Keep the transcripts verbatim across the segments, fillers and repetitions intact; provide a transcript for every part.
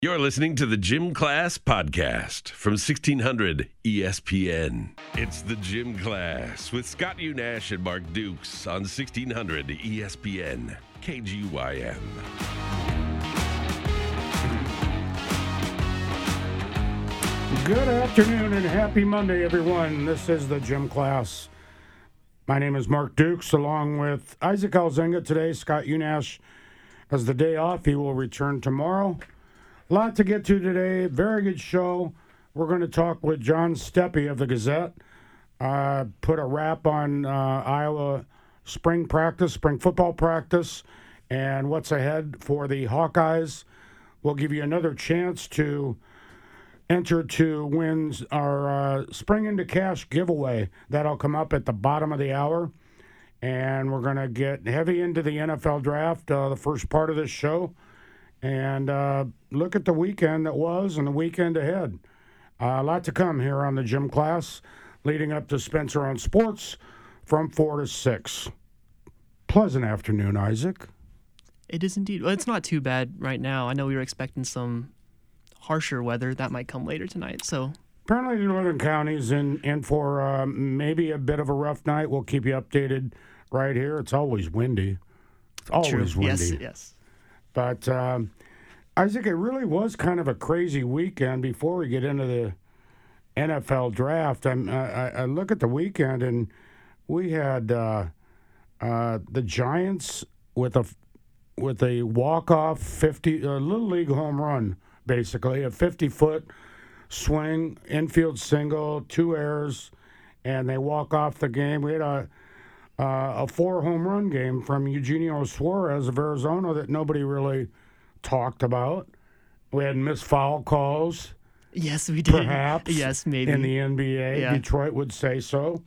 You're listening to the Gym Class Podcast from sixteen hundred E S P N. It's the Gym Class with Scott Unash and Mark Dukes on sixteen hundred E S P N, K G Y M. Good afternoon and happy Monday, everyone. This is the Gym Class. My name is Mark Dukes, along with Isaac Alzenga today. Scott Unash has the day off. He will return tomorrow. A lot to get to today. Very good show. We're going to talk with John Steppe of the Gazette. Uh, put a wrap on uh, Iowa spring practice, spring football practice, and what's ahead for the Hawkeyes. We'll give you another chance to enter to win our uh, Spring into Cash giveaway. That'll come up at the bottom of the hour. And we're going to get heavy into the N F L draft, uh, the first part of this show. And uh, look at the weekend that was and the weekend ahead. Uh, a lot to come here on the Gym Class, leading up to Spencer on Sports from four to six. Pleasant afternoon, Isaac. It is indeed. Well, it's not too bad right now. I know we were expecting some harsher weather that might come later tonight. So apparently the northern counties in, in for uh, maybe a bit of a rough night. We'll keep you updated right here. It's always windy. It's always True. windy. Yes, yes. But, um, Isaac, it really was kind of a crazy weekend before we get into the N F L draft. I'm, I, I look at the weekend, and we had uh, uh, the Giants with a with a walk-off fifty, a little league home run, basically, a fifty-foot swing, infield single, two errors, and they walk off the game. We had a Uh, a four home run game from Eugenio Suarez of Arizona that nobody really talked about. We had missed foul calls. Yes, we did. Perhaps. Yes, maybe. In the N B A. Yeah. Detroit would say so.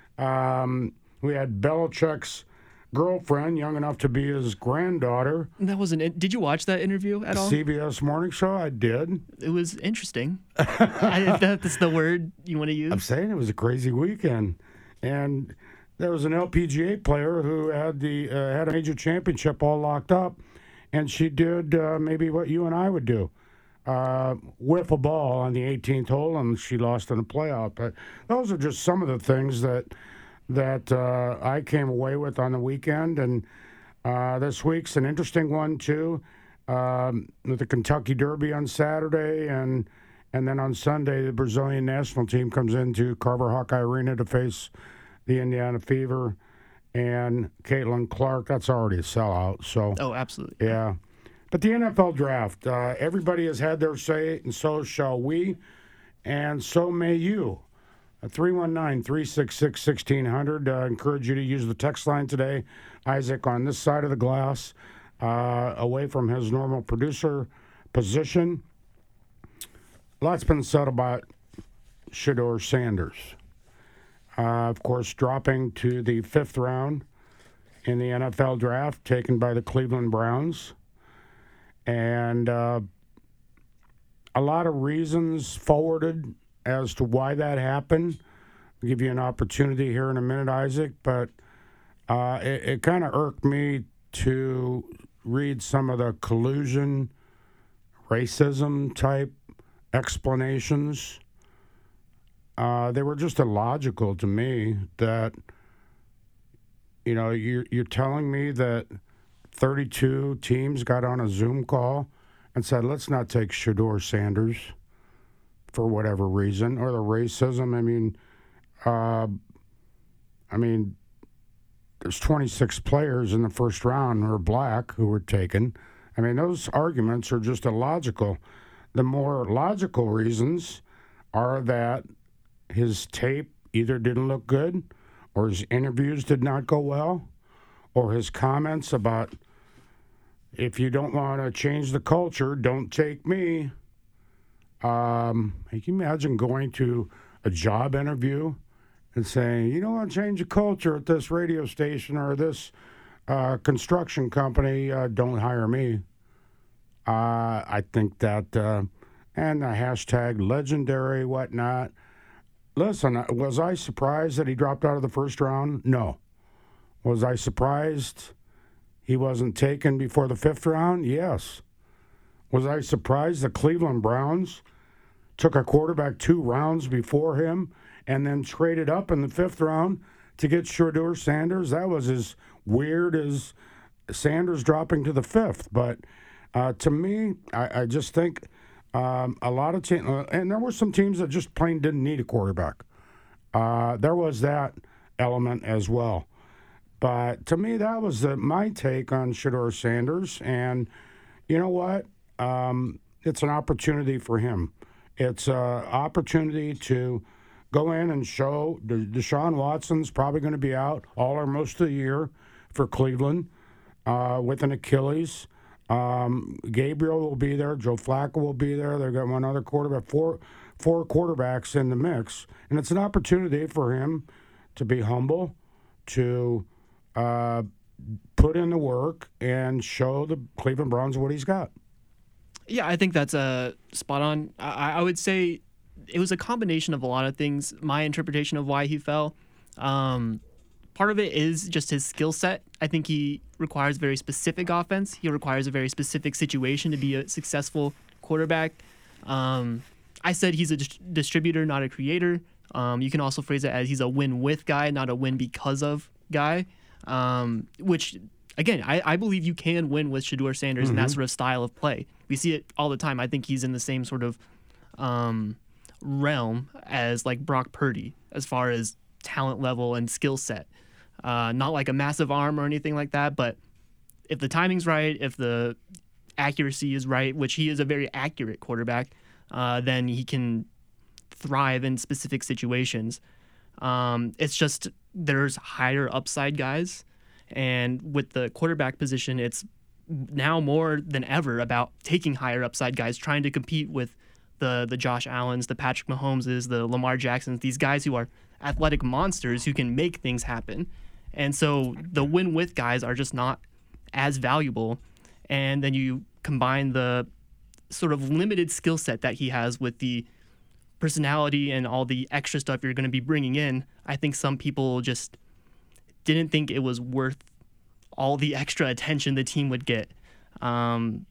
Um, we had Belichick's girlfriend, young enough to be his granddaughter. That wasn't it. Did you watch that interview at all? C B S Morning Show, I did. It was interesting. I, if that's the word you want to use. I'm saying it was a crazy weekend. And there was an L P G A player who had the uh, had a major championship all locked up, and she did uh, maybe what you and I would do, uh, whiff a ball on the eighteenth hole, and she lost in the playoff. But those are just some of the things that that uh, I came away with on the weekend, and uh, this week's an interesting one too, um, with the Kentucky Derby on Saturday, and and then on Sunday the Brazilian national team comes into Carver Hawkeye Arena to face the Indiana Fever, and Caitlin Clark. That's already a sellout. So oh, absolutely. Yeah. But the N F L draft, uh, everybody has had their say, and so shall we, and so may you. Uh, three one nine, three six six, one six zero zero. Uh, encourage you to use the text line today. Isaac on this side of the glass, uh, away from his normal producer position. Lots been said about Shedeur Sanders. Uh, of course, dropping to the fifth round in the N F L draft, taken by the Cleveland Browns. And uh, a lot of reasons forwarded as to why that happened. I'll give you an opportunity here in a minute, Isaac, but uh, it, it kind of irked me to read some of the collusion, racism type explanations. Uh, they were just illogical to me. That, you know, you're, you're telling me that thirty-two teams got on a Zoom call and said, let's not take Shedeur Sanders for whatever reason, or the racism. I mean, uh, I mean, there's twenty-six players in the first round who are black who were taken. I mean, those arguments are just illogical. The more logical reasons are that his tape either didn't look good, or his interviews did not go well, or his comments about, if you don't want to change the culture, don't take me. Um, can you imagine going to a job interview and saying, you don't want to change the culture at this radio station or this uh, construction company, uh, don't hire me. Uh, I think that, uh, and the hashtag legendary, whatnot. Listen, was I surprised that he dropped out of the first round? No. Was I surprised he wasn't taken before the fifth round? Yes. Was I surprised the Cleveland Browns took a quarterback two rounds before him and then traded up in the fifth round to get Shedeur Sanders? That was as weird as Sanders dropping to the fifth. But uh, to me, I, I just think um, a lot of teams, uh, and there were some teams that just plain didn't need a quarterback. Uh, there was that element as well. But to me, that was the, my take on Shedeur Sanders. And you know what? Um, it's an opportunity for him. It's an opportunity to go in and show De- Deshaun Watson's probably going to be out all or most of the year for Cleveland uh, with an Achilles. Um, Gabriel will be there. Joe Flacco will be there. They've got one other quarterback, four, four quarterbacks in the mix. And it's an opportunity for him to be humble, to uh, put in the work, and show the Cleveland Browns what he's got. Yeah, I think that's uh, spot on. I, I would say it was a combination of a lot of things. My interpretation of why he fell. Um, part of it is just his skill set. I think he requires very specific offense. He requires a very specific situation to be a successful quarterback. Um, I said he's a dis- distributor, not a creator. Um, you can also phrase it as he's a win-with guy, not a win because of guy, um, which... Again, I, I believe you can win with Shedeur Sanders mm-hmm. and that sort of style of play. We see it all the time. I think he's in the same sort of um, realm as like Brock Purdy as far as talent level and skill set. Uh, not like a massive arm or anything like that, but if the timing's right, if the accuracy is right, which he is a very accurate quarterback, uh, then he can thrive in specific situations. Um, it's just there's higher upside guys. And with the quarterback position, it's now more than ever about taking higher upside guys, trying to compete with the the Josh Allens, the Patrick Mahomeses, the Lamar Jacksons, these guys who are athletic monsters who can make things happen. And so the win-with guys are just not as valuable. And then you combine the sort of limited skill set that he has with the personality and all the extra stuff you're going to be bringing in. I think some people just didn't think it was worth all the extra attention the team would get. Um,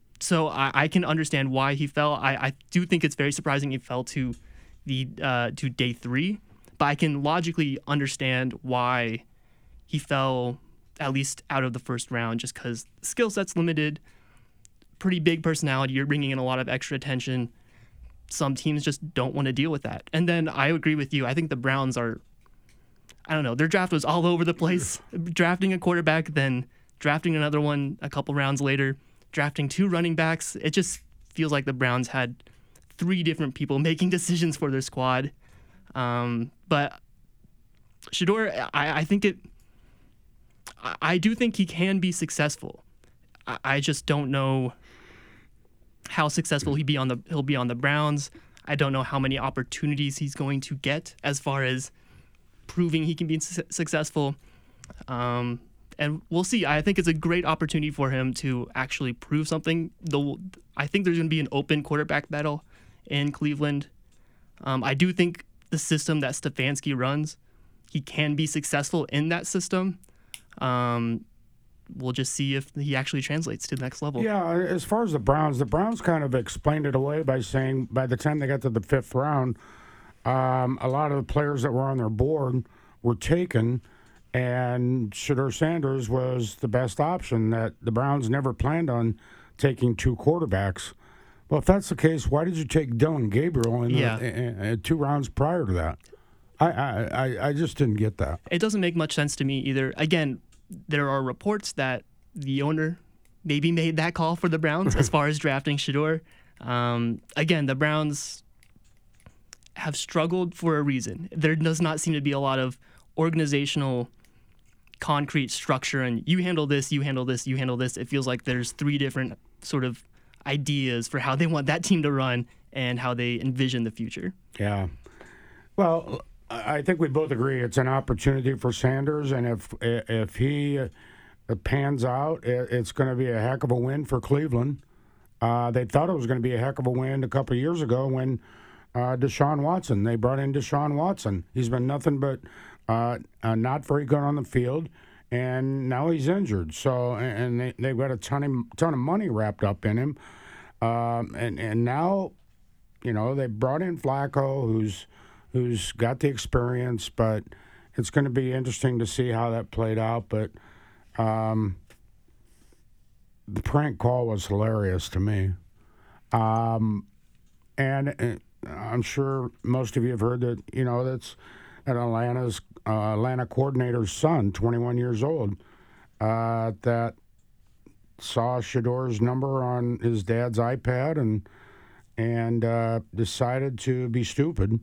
so I, I can understand why he fell. I, I do think it's very surprising he fell to the uh, to day three, but I can logically understand why he fell at least out of the first round, just because skill set's limited, pretty big personality. You're bringing in a lot of extra attention. Some teams just don't want to deal with that. And then I agree with you. I think the Browns are, I don't know, their draft was all over the place. Drafting a quarterback, then drafting another one a couple rounds later, drafting two running backs. It just feels like the Browns had three different people making decisions for their squad. Um, but Shedeur, I, I think it, I, I do think he can be successful. I, I just don't know how successful he be on the he'll be on the Browns. I don't know how many opportunities he's going to get as far as proving he can be su- successful. Um, and we'll see. I think it's a great opportunity for him to actually prove something. Though I think there's going to be an open quarterback battle in Cleveland. Um, I do think the system that Stefanski runs, he can be successful in that system. Um, we'll just see if he actually translates to the next level. Yeah, as far as the Browns, the Browns kind of explained it away by saying by the time they got to the fifth round, Um, a lot of the players that were on their board were taken, and Shedeur Sanders was the best option, that the Browns never planned on taking two quarterbacks. Well, if that's the case, why did you take Dillon Gabriel in, yeah. the, in, in two rounds prior to that? I, I, I just didn't get that. It doesn't make much sense to me either. Again, there are reports that the owner maybe made that call for the Browns as far as drafting Shedeur. Um, again, the Browns have struggled for a reason. There does not seem to be a lot of organizational concrete structure and you handle this, you handle this, you handle this. It feels like there's three different sort of ideas for how they want that team to run and how they envision the future. Yeah. Well, I think we both agree it's an opportunity for Sanders, and if if he pans out, it's going to be a heck of a win for Cleveland. Uh, they thought it was going to be a heck of a win a couple of years ago when Uh, Deshaun Watson. They brought in Deshaun Watson. He's been nothing but uh, uh, not very good on the field, and now he's injured. So, and they, they've got a ton of ton of money wrapped up in him. Um, and and now, you know, they brought in Flacco, who's who's got the experience, but it's going to be interesting to see how that played out. But um, the prank call was hilarious to me. Um, and, and I'm sure most of you have heard that, you know, that's that Atlanta's uh, Atlanta coordinator's son, twenty-one years old, uh, that saw Shador's number on his dad's iPad and and uh, decided to be stupid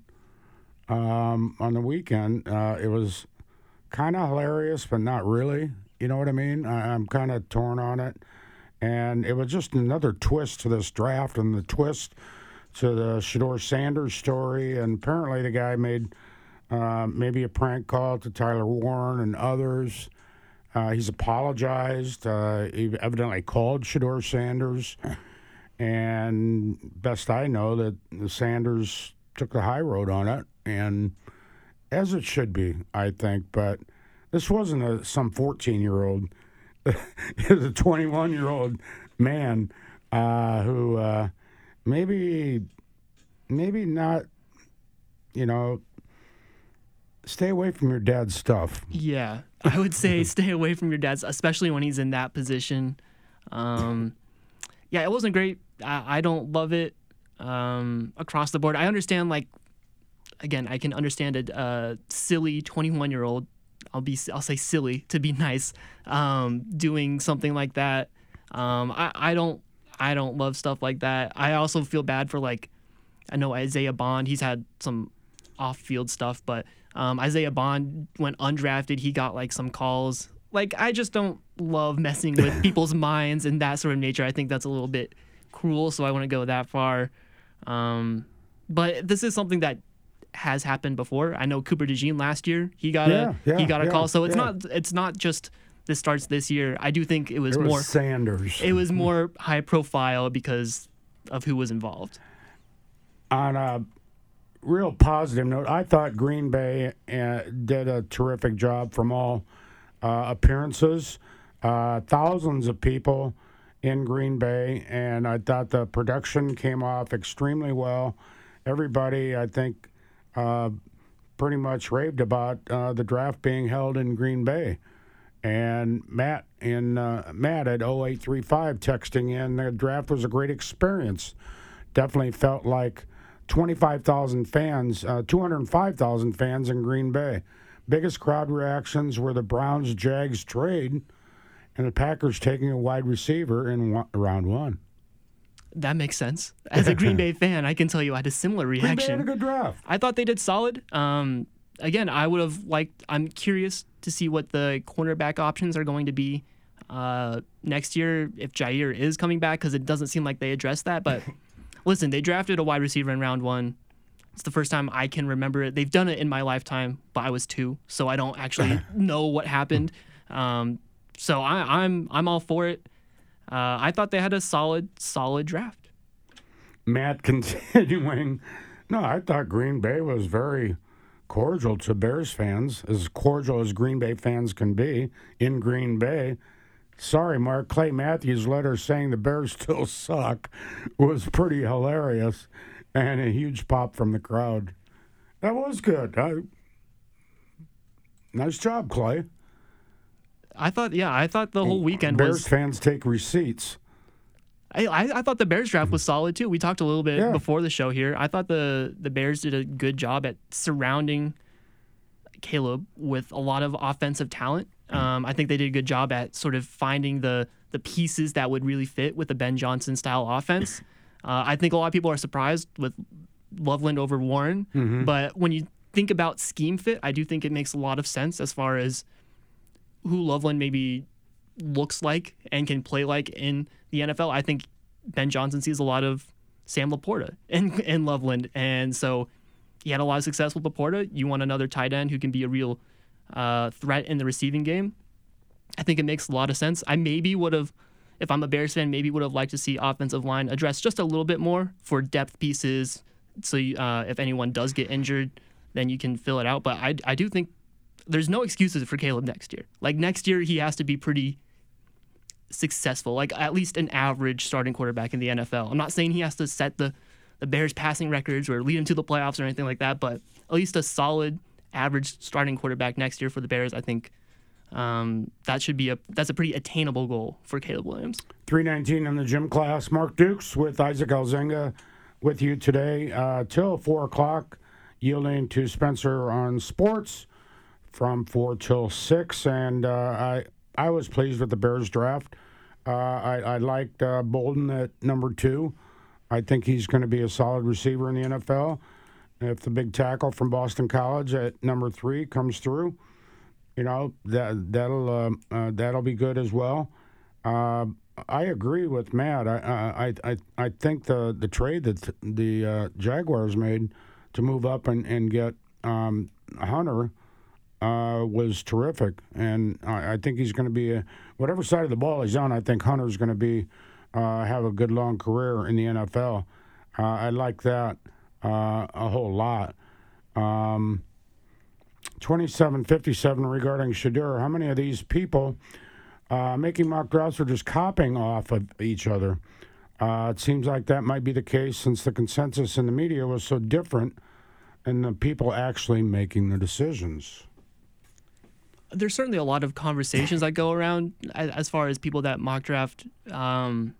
um, on the weekend. Uh, it was kind of hilarious, but not really. You know what I mean? I, I'm kind of torn on it. And it was just another twist to this draft and the twist to the Shador Sanders story. And apparently the guy made uh, maybe a prank call to Tyler Warren and others. Uh, he's apologized. Uh, he evidently called Shador Sanders. And best I know, that the Sanders took the high road on it. And as it should be, I think. But this wasn't a, some fourteen-year-old. It was a twenty-one-year-old man uh, who uh, maybe, maybe not, you know, stay away from your dad's stuff. Yeah, I would say stay away from your dad's, especially when he's in that position. Um, yeah, it wasn't great. I, I don't love it um, across the board. I understand, like, again, I can understand a uh, silly twenty-one-year-old. I'll be I'll say silly to be nice, um, doing something like that. Um, I, I don't I don't love stuff like that. I also feel bad for, like, I know Isaiah Bond. He's had some off-field stuff, but um, Isaiah Bond went undrafted. He got, like, some calls. Like, I just don't love messing with people's minds and that sort of nature. I think that's a little bit cruel, so I wouldn't go that far. Um, but this is something that has happened before. I know Cooper DeJean last year, he got Yeah, a yeah, he got a yeah, call. So it's yeah. not it's not just this starts this year. I do think it was It was more Sanders. it was more high profile because of who was involved. On a real positive note, I thought Green Bay uh, did a terrific job from all uh, appearances. Uh, thousands of people in Green Bay, and I thought the production came off extremely well. Everybody, I think, uh, pretty much raved about uh, the draft being held in Green Bay. And Matt in uh, Matt at oh eight three five texting in, the draft was a great experience. Definitely felt like twenty-five thousand fans, uh, two hundred five thousand fans in Green Bay. Biggest crowd reactions were the Browns-Jags trade and the Packers taking a wide receiver in one, round one. That makes sense. As a Green Bay fan, I can tell you I had a similar Green Bay reaction. had a good draft. I thought they did solid. Um, again, I would have liked. I'm curious to see what the cornerback options are going to be uh, next year if Jair is coming back, because it doesn't seem like they addressed that. But listen, they drafted a wide receiver in round one. It's the first time I can remember it. They've done it in my lifetime, but I was two, so I don't actually know what happened. Um, so I, I'm I'm all for it. Uh, I thought they had a solid, solid draft. Matt continuing. No, I thought Green Bay was very cordial to Bears fans, as cordial as Green Bay fans can be in Green Bay. Sorry, Mark. Clay Matthews' letter saying the Bears still suck was pretty hilarious, and a huge pop from the crowd. That was good. I, nice job, Clay. I thought, yeah, I thought the whole weekend Bears was. fans take receipts. I, I I thought the Bears draft was solid too. We talked a little bit Yeah. before the show here. I thought the the Bears did a good job at surrounding Caleb with a lot of offensive talent. Um, I think they did a good job at sort of finding the the pieces that would really fit with the Ben Johnson style offense. Uh, I think a lot of people are surprised with Loveland over Warren, Mm-hmm. but when you think about scheme fit, I do think it makes a lot of sense as far as who Loveland maybe looks like and can play like in the N F L. I think Ben Johnson sees a lot of Sam Laporta in, in Loveland, and so he had a lot of success with Laporta. You want another tight end who can be a real uh, threat in the receiving game. I think it makes a lot of sense. I maybe would have, if I'm a Bears fan, maybe would have liked to see offensive line addressed just a little bit more for depth pieces. So you, uh, if anyone does get injured, then you can fill it out. But I, I do think there's no excuses for Caleb next year. Like next year, he has to be pretty successful, like at least an average starting quarterback in the N F L. I'm not saying he has to set the, the Bears passing records or lead them to the playoffs or anything like that, but at least a solid average starting quarterback next year for the Bears, I think um, that should be a that's a pretty attainable goal for Caleb Williams. three nineteen in the gym class. Mark Dukes with Isaac Alzenga with you today uh, till four o'clock, yielding to Spencer on sports from four till six. And uh, I I was pleased with the Bears draft. Uh, I, I liked uh, Bolden at number two. I think he's going to be a solid receiver in the N F L. If the big tackle from Boston College at number three comes through, you know that that'll uh, uh, that'll be good as well. Uh, I agree with Matt. I I I, I think the, the trade that the uh, Jaguars made to move up and and get um, Hunter uh, was terrific, and I, I think he's going to be a, whatever side of the ball he's on. I think Hunter's going to be uh, have a good long career in the N F L. Uh, I like that uh, a whole lot. Um, twenty-seven fifty-seven regarding Shedeur. How many of these people uh, making mock drafts are just copying off of each other? Uh, it seems like that might be the case since the consensus in the media was so different and the people actually making the decisions. There's certainly a lot of conversations that go around as far as people that mock draft. Um,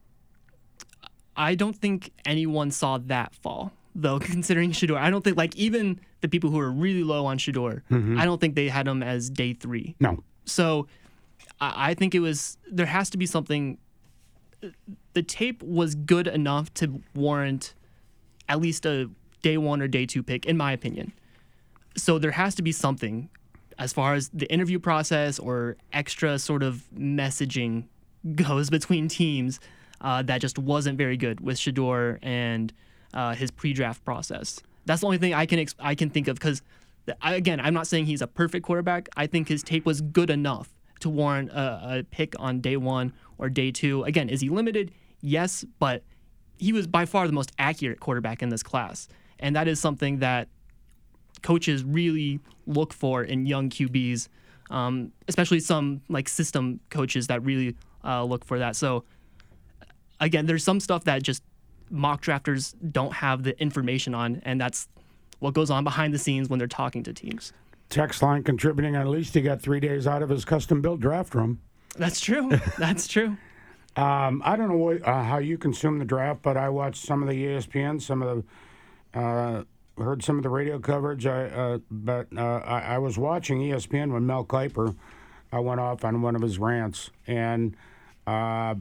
I don't think anyone saw that fall, though, considering Shedeur. I don't think, like, even the people who are really low on Shedeur, mm-hmm. I don't think they had him as day three. No. So I, I think it was, there has to be something. The tape was good enough to warrant at least a day one or day two pick, in my opinion. So there has to be something as far as the interview process or extra sort of messaging goes between teams uh, that just wasn't very good with Shedeur and uh, his pre-draft process. That's the only thing I can ex- I can think of because, again, I'm not saying he's a perfect quarterback. I think his tape was good enough to warrant a, a pick on day one or day two. Again, is he limited? Yes, but he was by far the most accurate quarterback in this class. And that is something that coaches really look for in young Q Bs, um, especially some like system coaches that really uh, look for that. So again, there's some stuff that just mock drafters don't have the information on, and that's what goes on behind the scenes when they're talking to teams. Text line contributing, at least he got three days out of his custom-built draft room. That's true. That's true. um, I don't know what, uh, how you consume the draft, but I watched some of the E S P N, some of the, uh, heard some of the radio coverage. I, uh, but uh, I, I was watching E S P N when Mel Kiper uh, went off on one of his rants, and uh,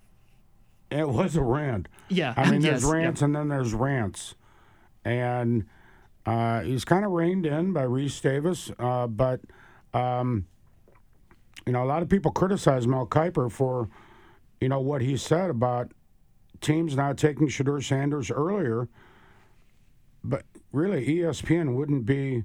it was a rant. Yeah. I mean, there's yes, rants yep. and then there's rants, and uh, he's kind of reined in by Reese Davis, uh, but. Um, You know, a lot of people criticize Mel Kiper for, you know, what he said about teams not taking Shedeur Sanders earlier. But really, E S P N wouldn't be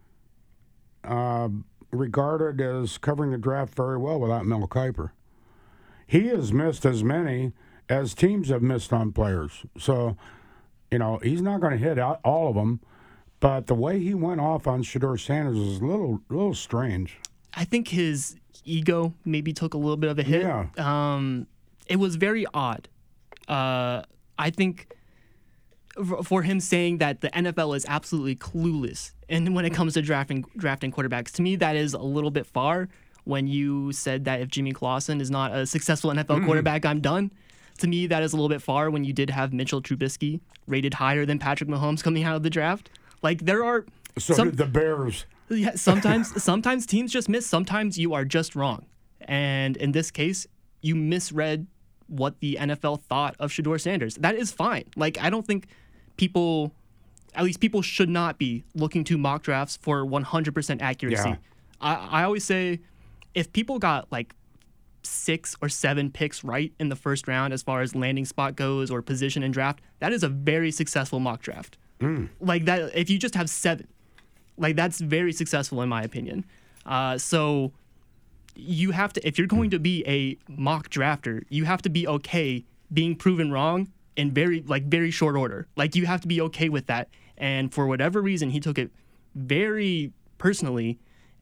uh, regarded as covering the draft very well without Mel Kiper. He has missed as many as teams have missed on players. So, you know, he's not going to hit out all of them. But the way he went off on Shedeur Sanders is a little, little strange. I think his ego maybe took a little bit of a hit. Yeah. Um, it was very odd. Uh, I think f- for him saying that the N F L is absolutely clueless, and when it comes to drafting drafting quarterbacks, to me that is a little bit far. When you said that if Jimmy Clausen is not a successful N F L mm-hmm. quarterback, I'm done. To me, that is a little bit far. When you did have Mitchell Trubisky rated higher than Patrick Mahomes coming out of the draft, like there are so some, did the Bears. Yeah, sometimes sometimes teams just miss. Sometimes you are just wrong. And in this case, you misread what the N F L thought of Shedeur Sanders. That is fine. Like, I don't think people, at least people should not be looking to mock drafts for one hundred percent accuracy. Yeah. I, I always say if people got like six or seven picks right in the first round as far as landing spot goes or position in draft, that is a very successful mock draft. Mm. Like that, if you just have seven, like that's very successful in my opinion. Uh, so you have to, if you're going to be a mock drafter, you have to be okay being proven wrong in very like very short order. Like you have to be okay with that. And for whatever reason, he took it very personally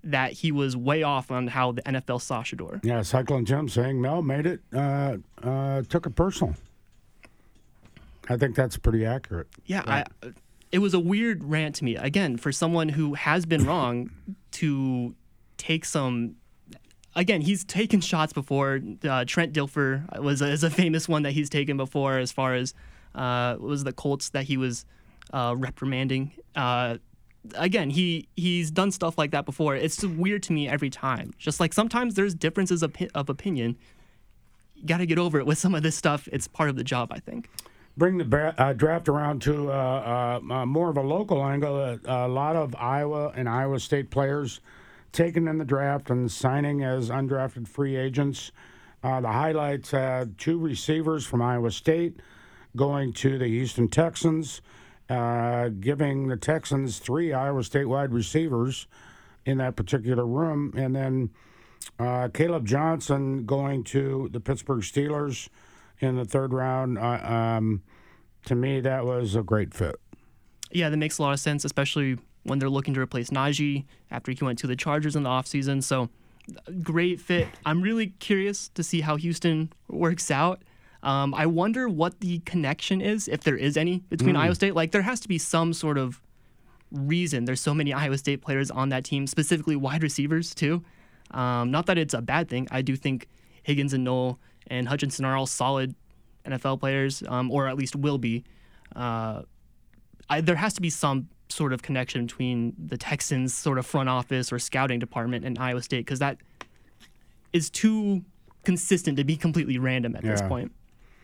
that he was way off on how the N F L saw Shedeur. Yeah, Cyclone Jim saying Mel made it, uh, uh, took it personal. I think that's pretty accurate. Yeah, right? I, it was a weird rant to me. Again, for someone who has been wrong to take some... Again, he's taken shots before. Uh, Trent Dilfer was a, is a famous one that he's taken before as far as uh, was the Colts that he was uh, reprimanding. Uh, again, he he's done stuff like that before. It's weird to me every time. Just like sometimes there's differences of, of opinion. You got to get over it with some of this stuff. It's part of the job, I think. Bring the ba- uh, draft around to uh, uh, uh, more of a local angle. Uh, a lot of Iowa and Iowa State players taken in the draft and signing as undrafted free agents. Uh, the highlights had two receivers from Iowa State going to the Houston Texans, uh, giving the Texans three Iowa State wide receivers in that particular room. And then uh, Caleb Johnson going to the Pittsburgh Steelers in the third round. Uh, um, to me, that was a great fit. Yeah, that makes a lot of sense, especially when they're looking to replace Najee after he went to the Chargers in the offseason. So, great fit. I'm really curious to see how Houston works out. Um, I wonder what the connection is, if there is any, between mm. Iowa State. Like, there has to be some sort of reason. There's so many Iowa State players on that team, specifically wide receivers, too. Um, not that it's a bad thing. I do think Higgins and Knoll and Hutchinson are all solid N F L players, um, or at least will be. Uh, I, there has to be some sort of connection between the Texans sort of front office or scouting department and Iowa State, because that is too consistent to be completely random at yeah. this point.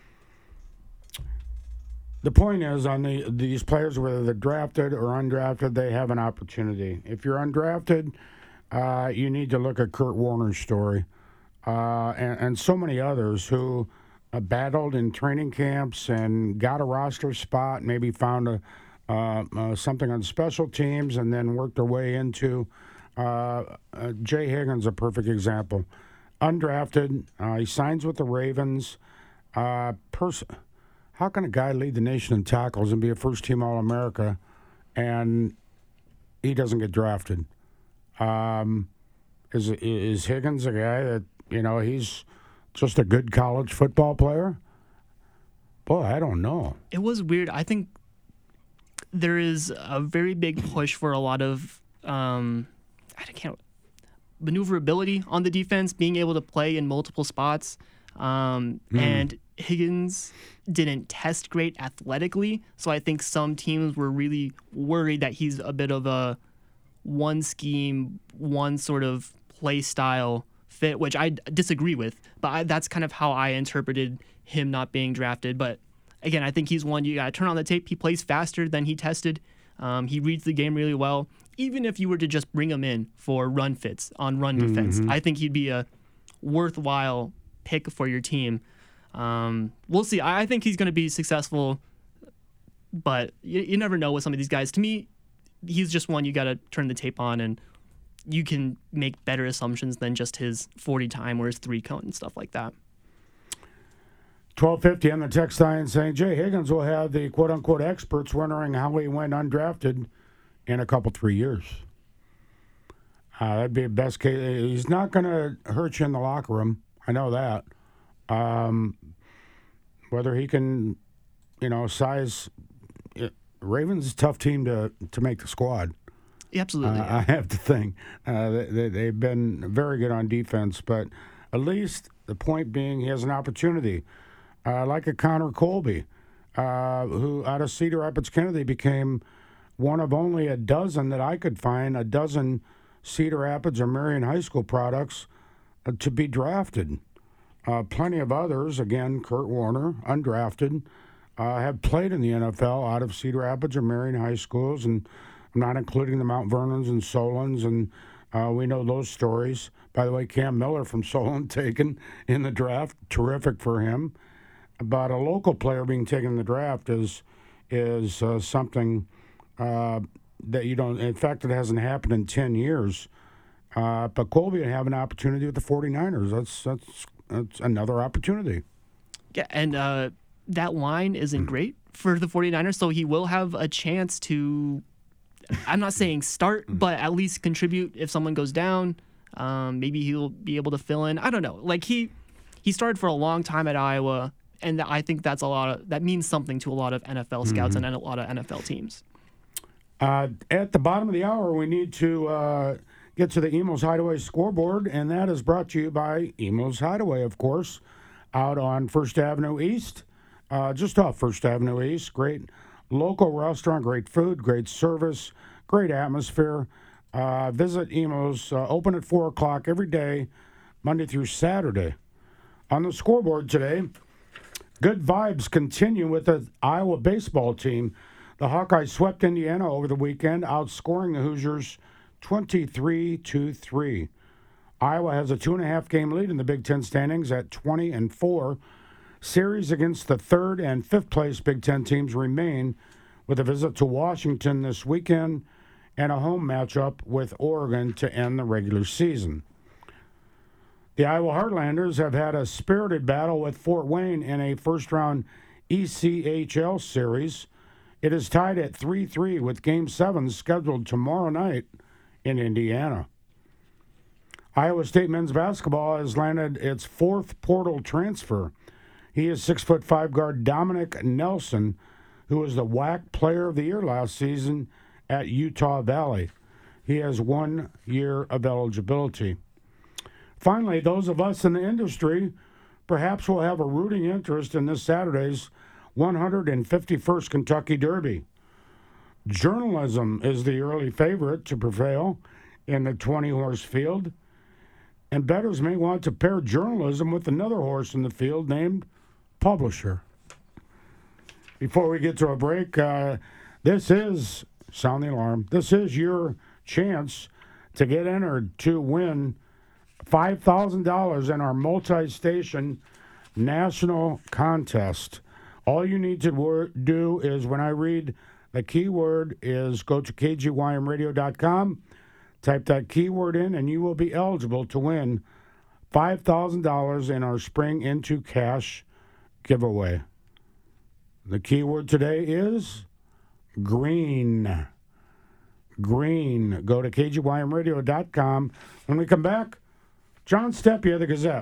The point is, on the these players, whether they're drafted or undrafted, they have an opportunity. If you're undrafted, uh, you need to look at Kurt Warner's story uh, and, and so many others who uh, battled in training camps and got a roster spot, maybe found a Uh, uh, something on special teams, and then worked their way into uh, uh, Jay Higgins, a perfect example. Undrafted, uh, he signs with the Ravens. Uh, pers- How can a guy lead the nation in tackles and be a first-team All-America, and he doesn't get drafted? Um, is is Higgins a guy that, you know, he's just a good college football player? Boy, I don't know. It was weird. I think there is a very big push for a lot of um, I can't maneuverability on the defense, being able to play in multiple spots. Um, mm. And Higgins didn't test great athletically, so I think some teams were really worried that he's a bit of a one scheme, one sort of play style fit, which I disagree with. But I, that's kind of how I interpreted him not being drafted. But again, I think he's one you got to turn on the tape. He plays faster than he tested. Um, he reads the game really well. Even if you were to just bring him in for run fits on run mm-hmm. defense, I think he'd be a worthwhile pick for your team. Um, we'll see. I, I think he's going to be successful, but you, you never know with some of these guys. To me, he's just one you got to turn the tape on, and you can make better assumptions than just his forty time or his three cone and stuff like that. twelve fifty on the text line saying Jay Higgins will have the quote-unquote experts wondering how he went undrafted in a couple, three years. Uh, that'd be the best case. He's not going to hurt you in the locker room. I know that. Um, whether he can, you know, size it, Ravens is a tough team to, to make the squad. Yeah, absolutely. Uh, yeah. I have to think. Uh, they, they've been very good on defense, but at least the point being he has an opportunity. Uh, like a Connor Colby, uh, who out of Cedar Rapids, Kennedy, became one of only a dozen that I could find, a dozen Cedar Rapids or Marion High School products uh, to be drafted. Uh, plenty of others, again, Kurt Warner, undrafted, uh, have played in the N F L out of Cedar Rapids or Marion High Schools, and I'm not including the Mount Vernons and Solons, and uh, we know those stories. By the way, Cam Miller from Solon taken in the draft, terrific for him. But a local player being taken in the draft is is uh, something uh, that you don't. In fact, it hasn't happened in ten years. Uh, but Colby would have an opportunity with the forty-niners. That's that's that's another opportunity. Yeah, and uh, that line isn't great for the forty-niners, so he will have a chance to I'm not saying start, but at least contribute if someone goes down. Um, maybe he'll be able to fill in. I don't know. Like he he started for a long time at Iowa, and I think that's a lot of that means something to a lot of N F L scouts mm-hmm. and a lot of N F L teams. Uh, at the bottom of the hour, we need to uh, get to the Emos Hideaway scoreboard, and that is brought to you by Emos Hideaway, of course, out on First Avenue East, uh, just off First Avenue East. Great local restaurant, great food, great service, great atmosphere. Uh, visit Emos, uh, open at four o'clock every day, Monday through Saturday. On the scoreboard today, good vibes continue with the Iowa baseball team. The Hawkeyes swept Indiana over the weekend, outscoring the Hoosiers twenty-three to three. Iowa has a two-and-a-half game lead in the Big Ten standings at twenty and four. Series against the third and fifth place Big Ten teams remain, with a visit to Washington this weekend and a home matchup with Oregon to end the regular season. The Iowa Heartlanders have had a spirited battle with Fort Wayne in a first-round E C H L series. It is tied at three three with Game seven scheduled tomorrow night in Indiana. Iowa State men's basketball has landed its fourth portal transfer. He is six foot five guard Dominic Nelson, who was the W A C Player of the Year last season at Utah Valley. He has one year of eligibility. Finally, those of us in the industry perhaps will have a rooting interest in this Saturday's one hundred fifty-first Kentucky Derby. Journalism is the early favorite to prevail in the twenty-horse field, and bettors may want to pair journalism with another horse in the field named Publisher. Before we get to a break, uh, this is, sound the alarm, this is your chance to get entered to win five thousand dollars in our multi-station national contest. All you need to wor- do is, when I read the keyword, is go to K G Y M radio dot com, type that keyword in, and you will be eligible to win five thousand dollars in our Spring Into Cash giveaway. The keyword today is green. Green. Go to K G Y M radio dot com. When we come back, John Stepia, the Gazette.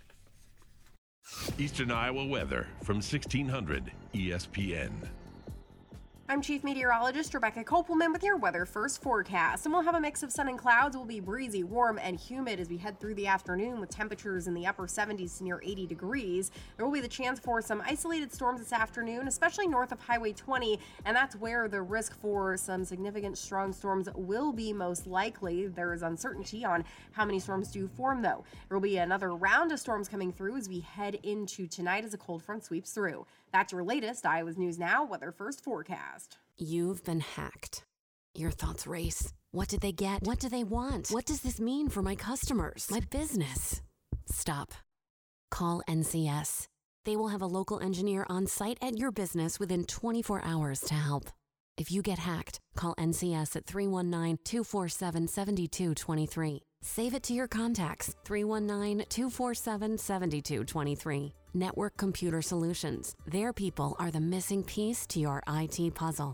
Eastern Iowa weather from sixteen hundred E S P N. I'm Chief Meteorologist Rebecca Kopelman with your Weather First forecast. And we'll have a mix of sun and clouds. It will be breezy, warm, and humid as we head through the afternoon with temperatures in the upper seventies to near eighty degrees. There will be the chance for some isolated storms this afternoon, especially north of Highway twenty, and that's where the risk for some significant strong storms will be most likely. There is uncertainty on how many storms do form, though. There will be another round of storms coming through as we head into tonight as a cold front sweeps through. That's your latest Iowa's News Now Weather First forecast. You've been hacked. Your thoughts race. What did they get? What do they want? What does this mean for my customers, my business? Stop. Call N C S. They will have a local engineer on site at your business within twenty-four hours to help. If you get hacked, call N C S at three one nine, two four seven, seven two two three. Save it to your contacts, three one nine, two four seven, seven two two three. Network Computer Solutions. Their people are the missing piece to your I T puzzle.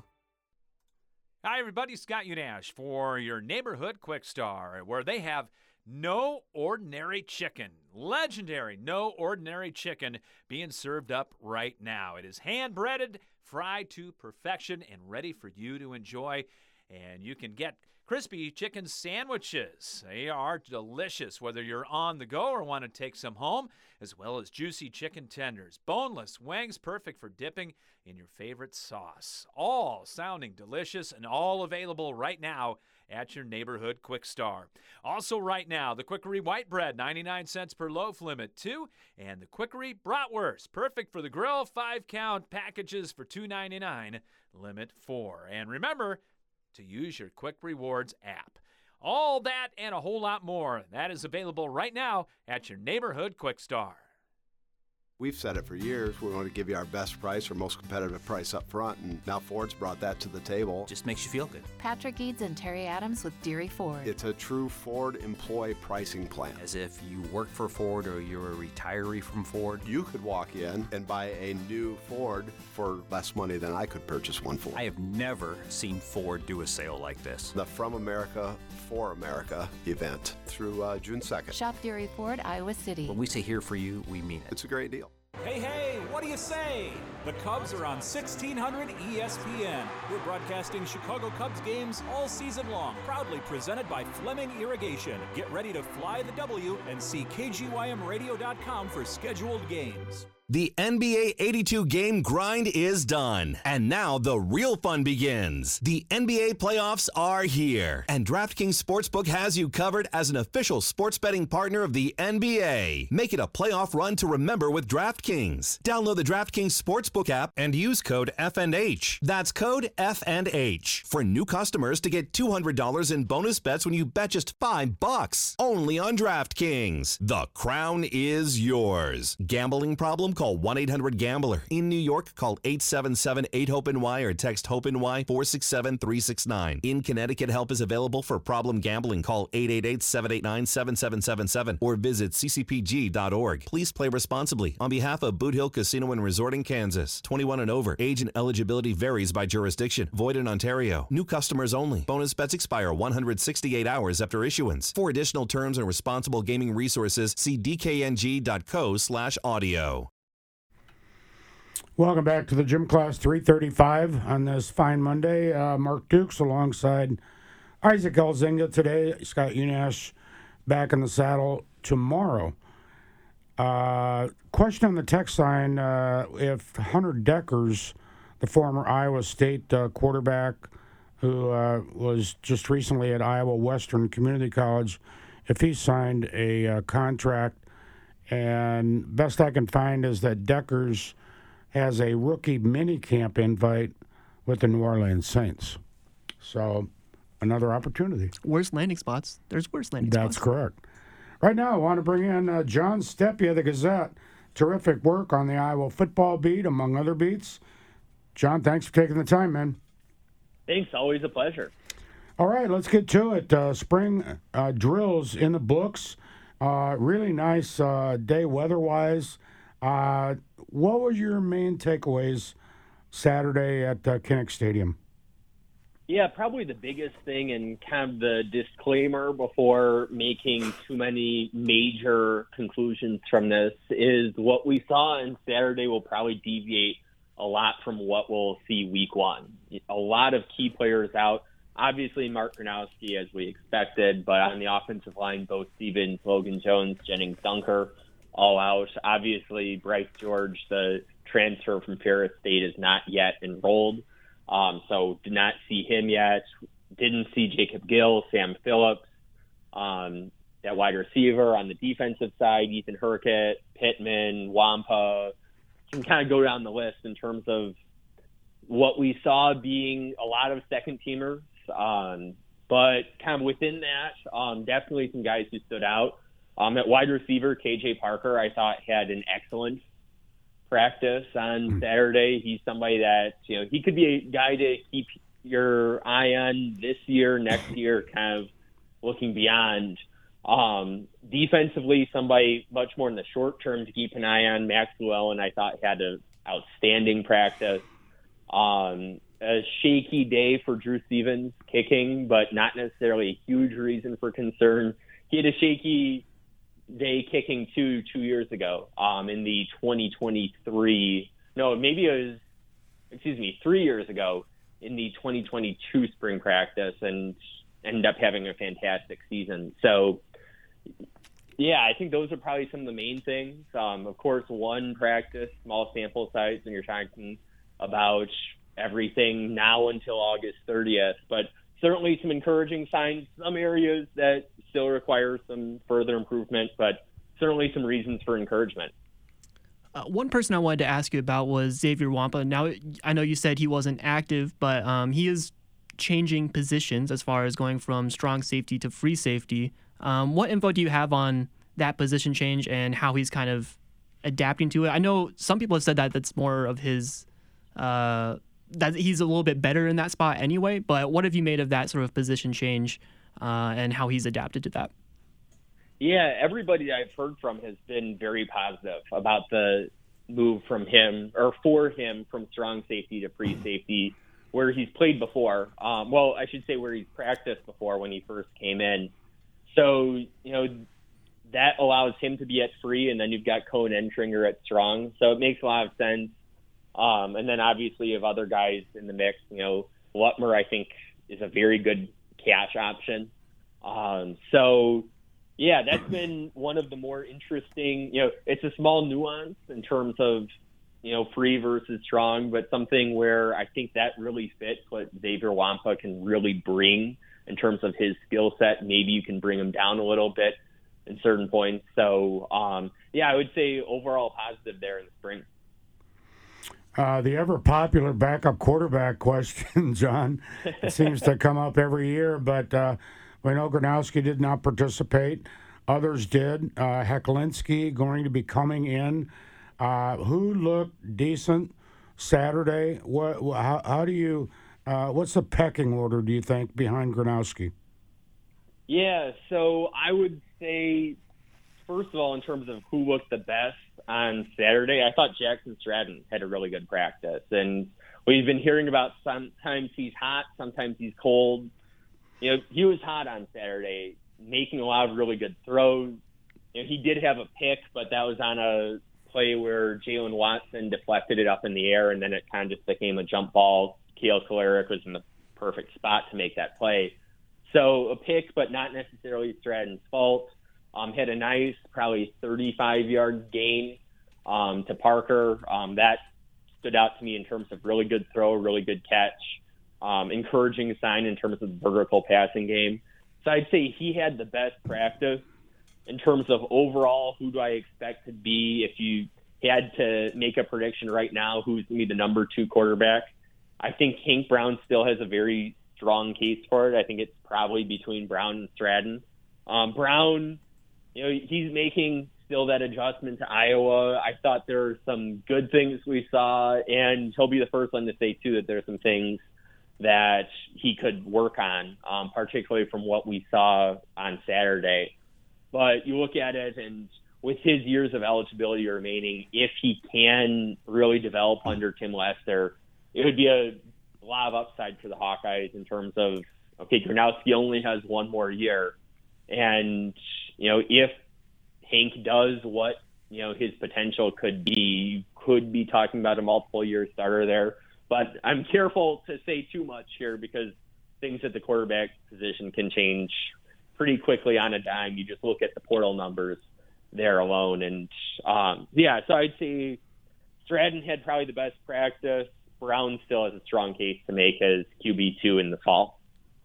Hi, everybody. Scott Unash for your Neighborhood Quick Star, where they have No Ordinary Chicken. Legendary No Ordinary Chicken being served up right now. It is hand-breaded, fried to perfection, and ready for you to enjoy. And you can get crispy chicken sandwiches. They are delicious, whether you're on the go or want to take some home, as well as juicy chicken tenders, boneless wings, perfect for dipping in your favorite sauce. All sounding delicious and all available right now at your Neighborhood Quick Star. Also right now, the Quickery White Bread, ninety-nine cents per loaf, limit two, and the Quickery Bratwurst, perfect for the grill, five-count packages for two ninety-nine, limit four. And remember to use your Quick Rewards app. All that and a whole lot more, that is available right now at your Neighborhood Quick Star. We've said it for years. We want to give you our best price or most competitive price up front, and now Ford's brought that to the table. Just makes you feel good. Patrick Eads and Terry Adams with Deary Ford. It's a true Ford employee pricing plan. As if you work for Ford or you're a retiree from Ford. You could walk in and buy a new Ford for less money than I could purchase one for. I have never seen Ford do a sale like this. The From America for America event through uh, June second. Shop Deary Ford, Iowa City. When we say here for you, we mean it. It's a great deal. Hey, hey, what do you say? The Cubs are on sixteen hundred E S P N. We're broadcasting Chicago Cubs games all season long, proudly presented by Fleming Irrigation. Get ready to fly the W and see K G Y M radio dot com for scheduled games. The N B A eighty-two game grind is done, and now the real fun begins. The N B A playoffs are here, and DraftKings Sportsbook has you covered as an official sports betting partner of the N B A. Make it a playoff run to remember with DraftKings. Download the DraftKings Sportsbook app and use code F N H. That's code F N H for new customers to get two hundred dollars in bonus bets when you bet just five bucks. Only on DraftKings. The crown is yours. Gambling problem? Call one eight hundred gambler. In New York, call eight seven seven eight hope N Y or text HOPE-NY four six seven three six nine. In Connecticut, help is available for problem gambling. Call eight eight eight seven eight nine seven seven seven seven or visit c c p g dot org. Please play responsibly. On behalf of Boot Hill Casino and Resort in Kansas, twenty-one and over. Age and eligibility varies by jurisdiction. Void in Ontario. New customers only. Bonus bets expire one hundred sixty-eight hours after issuance. For additional terms and responsible gaming resources, see d k n g dot co slash audio. Welcome back to the Gym Class three thirty-five on this fine Monday. Uh, Mark Dukes alongside Isaac Elzinga today. Scott Unash back in the saddle tomorrow. Uh, question on the text line, uh, if Hunter Deckers, the former Iowa State uh, quarterback who uh, was just recently at Iowa Western Community College, if he signed a uh, contract, and best I can find is that Deckers has a rookie minicamp invite with the New Orleans Saints. So, another opportunity. Worse landing spots. There's worse landing That's spots. That's correct. Right now, I want to bring in uh, John Stepia, the Gazette. Terrific work on the Iowa football beat, among other beats. John, thanks for taking the time, man. Thanks. Always a pleasure. All right, let's get to it. Uh, spring uh, drills in the books. Uh, really nice uh, day weather-wise. Uh, what were your main takeaways Saturday at uh, Kinnick Stadium? Yeah, probably the biggest thing, and kind of the disclaimer before making too many major conclusions from this, is what we saw on Saturday will probably deviate a lot from what we'll see week one. A lot of key players out. Obviously, Mark Gronowski, as we expected, but on the offensive line, Bo Stevens, Logan Jones, Jennings Dunker, all out. Obviously, Bryce George, the transfer from Ferris State, is not yet enrolled, um, so did not see him yet. Didn't see Jacob Gill, Sam Phillips, um, that wide receiver. On the defensive side, Ethan Hurkett, Pittman, Wampa. Can kind of go down the list in terms of what we saw being a lot of second-teamers. Um, but kind of within that, um, definitely some guys who stood out. Um, at wide receiver, K J Parker, I thought had an excellent practice on Saturday. He's somebody that, you know, he could be a guy to keep your eye on this year, next year, kind of looking beyond. Um, defensively, somebody much more in the short term to keep an eye on. Max Llewellyn, I thought, had an outstanding practice. Um, a shaky day for Drew Stevens kicking, but not necessarily a huge reason for concern. He had a shaky day kicking two two years ago um, in the twenty twenty-three. No, maybe it was, excuse me, three years ago in the twenty twenty-two spring practice, and ended up having a fantastic season. So, yeah, I think those are probably some of the main things. Um, of course, one practice, small sample size, and you're talking about everything now until August thirtieth. But certainly some encouraging signs, some areas that still require some further improvement, but certainly some reasons for encouragement. Uh, one person I wanted to ask you about was Xavier Wampa. Now, I know you said he wasn't active, but um, he is changing positions as far as going from strong safety to free safety. Um, what info do you have on that position change and how he's kind of adapting to it? I know some people have said that that's more of his, uh, that he's a little bit better in that spot anyway, but what have you made of that sort of position change uh, and how he's adapted to that? Yeah, everybody I've heard from has been very positive about the move from him or for him from strong safety to free safety, where he's played before. Um, well, I should say where he's practiced before when he first came in. So, you know, that allows him to be at free, and then you've got Cone Entringer at strong. So it makes a lot of sense. Um, and then obviously you have other guys in the mix. You know, Lutmer, I think, is a very good cash option. Um, so, yeah, that's been one of the more interesting, you know, it's a small nuance in terms of, you know, free versus strong, but something where I think that really fits what Xavier Wampa can really bring in terms of his skill set. Maybe you can bring him down a little bit in certain points. So, um, yeah, I would say overall positive there in the spring. Uh, the ever-popular backup quarterback question, John, it seems to come up every year, but uh, we know Gronowski did not participate. Others did. Uh, Hecklinski going to be coming in. Uh, who looked decent Saturday? What? How, how do you? Uh, what's the pecking order, do you think, behind Gronowski? Yeah, so I would say, first of all, in terms of who looked the best on Saturday, I thought Jackson Stratton had a really good practice. And we've been hearing about sometimes he's hot, sometimes he's cold. You know, he was hot on Saturday, making a lot of really good throws. You know, he did have a pick, but that was on a play where Jalen Watson deflected it up in the air, and then it kind of just became a jump ball. Kale Kolarek was in the perfect spot to make that play. So a pick, but not necessarily Stratton's fault. Um, had a nice, probably thirty-five-yard gain um, to Parker. Um, that stood out to me in terms of really good throw, really good catch, um, encouraging sign in terms of the vertical passing game. So I'd say he had the best practice. In terms of overall, who do I expect to be, if you had to make a prediction right now, who's going to be the number two quarterback? I think Hank Brown still has a very strong case for it. I think it's probably between Brown and Stratton. Um, Brown, you know, he's making still that adjustment to Iowa. I thought there were some good things we saw, and he'll be the first one to say, too, that there's some things that he could work on, um, particularly from what we saw on Saturday. But you look at it, and with his years of eligibility remaining, if he can really develop under Tim Lester, it would be a lot of upside for the Hawkeyes in terms of, okay, Gronowski only has one more year. And, you know, if Hank does what, you know, his potential could be, you could be talking about a multiple-year starter there. But I'm careful to say too much here because things at the quarterback position can change pretty quickly on a dime. You just look at the portal numbers there alone. And, um, yeah, so I'd say Stratton had probably the best practice. Brown still has a strong case to make as Q B two in the fall.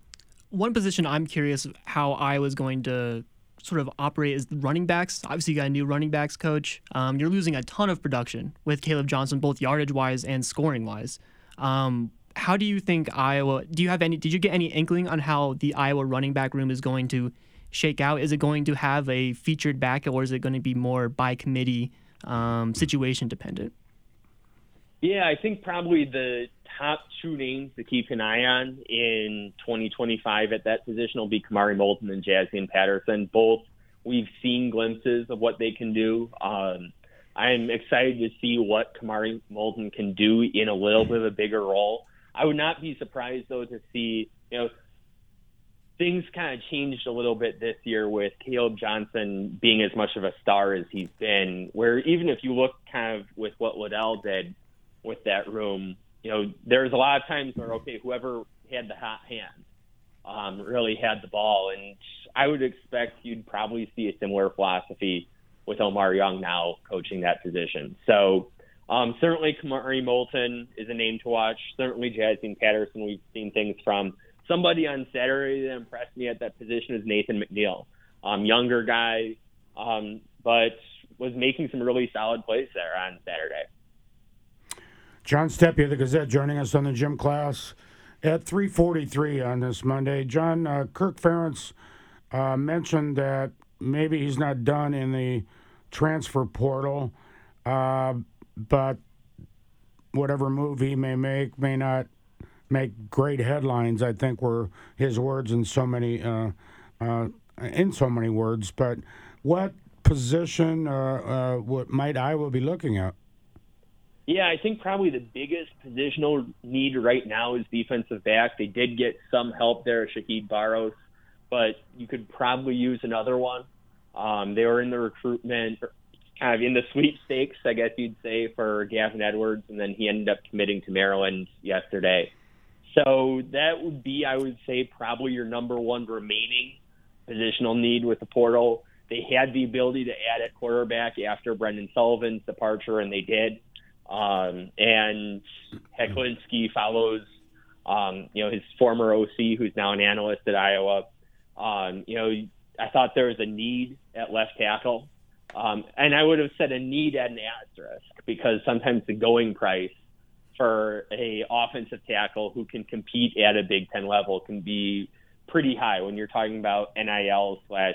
One position I'm curious how Iowa's going to sort of operate is the running backs. Obviously, you got a new running backs coach. Um, you're losing a ton of production with Caleb Johnson, both yardage-wise and scoring-wise. Um, how do you think Iowa? Do you have any? Did you get any inkling on how the Iowa running back room is going to shake out? Is it going to have a featured back, or is it going to be more by committee, um, situation dependent? Yeah, I think probably the top two names to keep an eye on in twenty twenty-five at that position will be Kamari Moulton and Jazian Patterson. Both we've seen glimpses of what they can do. Um, I'm excited to see what Kamari Moulton can do in a little bit of a bigger role. I would not be surprised, though, to see, you know, things kind of changed a little bit this year with Caleb Johnson being as much of a star as he's been, where even if you look kind of with what Liddell did with that room, you know, there's a lot of times where, okay, whoever had the hot hand um, really had the ball. And I would expect you'd probably see a similar philosophy with Omar Young now coaching that position. So um, certainly Kamari Moulton is a name to watch. Certainly Jazian Patterson, we've seen things from. Somebody on Saturday that impressed me at that position is Nathan McNeil. Um, younger guy, um, but was making some really solid plays there on Saturday. John Stepia, the Gazette, joining us on the gym class at three forty-three on this Monday. John, uh, Kirk Ferentz uh, mentioned that maybe he's not done in the transfer portal. uh, but whatever move he may make may not make great headlines. I think were his words in so many uh, uh, in so many words. But what position uh, uh, what might Iowa be looking at? Yeah, I think probably the biggest positional need right now is defensive back. They did get some help there, Shahid Barros, but you could probably use another one. Um, they were in the recruitment, kind of in the sweepstakes, I guess you'd say, for Gavin Edwards, and then he ended up committing to Maryland yesterday. So that would be, I would say, probably your number one remaining positional need with the portal. They had the ability to add at quarterback after Brendan Sullivan's departure, and they did. Um, and Heklinski follows, um, you know, his former O C, who's now an analyst at Iowa. Um, you know, I thought there was a need at left tackle. Um, and I would have said a need at an asterisk, because sometimes the going price for a offensive tackle who can compete at a Big Ten level can be pretty high when you're talking about N I L slash,